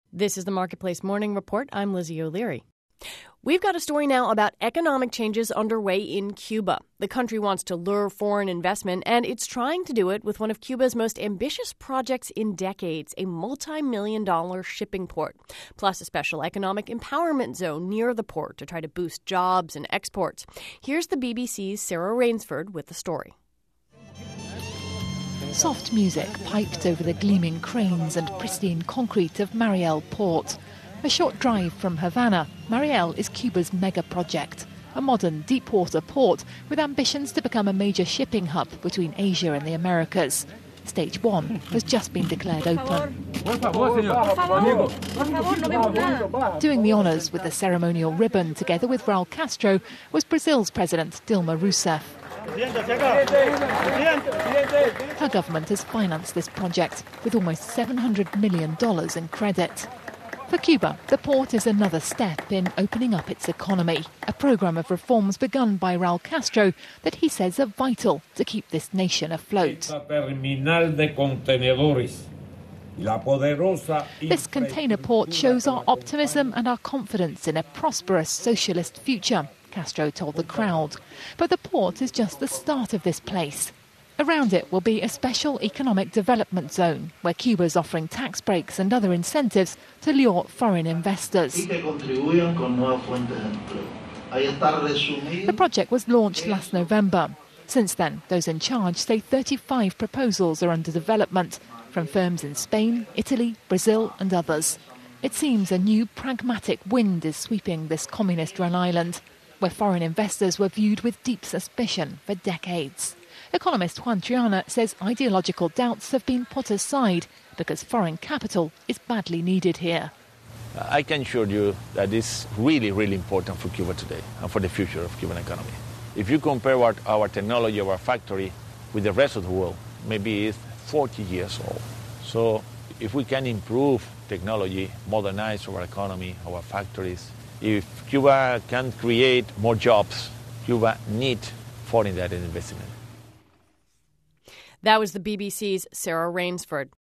This is the Marketplace Morning Report. I'm Lizzie O'Leary. We've got a story now about economic changes underway in Cuba. The country wants to lure foreign investment, and it's trying to do it with one of Cuba's most ambitious projects in decades, a multi-million-dollar shipping port, plus a special economic empowerment zone near the port to try to boost jobs and exports. Here's the BBC's Sarah Rainsford with the story. Soft music piped over the gleaming cranes and pristine concrete of Mariel Port. A short drive from Havana, Mariel is Cuba's mega project, a modern deep-water port with ambitions to become a major shipping hub between Asia and the Americas. Stage 1 has just been declared open. Doing the honours with the ceremonial ribbon together with Raul Castro was Brazil's President Dilma Rousseff. Her government has financed this project with almost $700 million in credit. For Cuba, the port is another step in opening up its economy, a programme of reforms begun by Raul Castro that he says are vital to keep this nation afloat. This container port shows our optimism and our confidence in a prosperous socialist future, Castro told the crowd. But the port is just the start of this place. Around it will be a special economic development zone where Cuba is offering tax breaks and other incentives to lure foreign investors. The project was launched last November. Since then, those in charge say 35 proposals are under development from firms in Spain, Italy, Brazil and others. It seems a new pragmatic wind is sweeping this communist-run island, where foreign investors were viewed with deep suspicion for decades. Economist Juan Triana says ideological doubts have been put aside because foreign capital is badly needed here. I can assure you that it's really, really important for Cuba today and for the future of Cuban economy. If you compare our technology, our factory, with the rest of the world, maybe it's 40 years old. So if we can improve technology, modernize our economy, our factories, if Cuba can create more jobs, Cuba needs foreign direct investment. That was the BBC's Sarah Rainsford.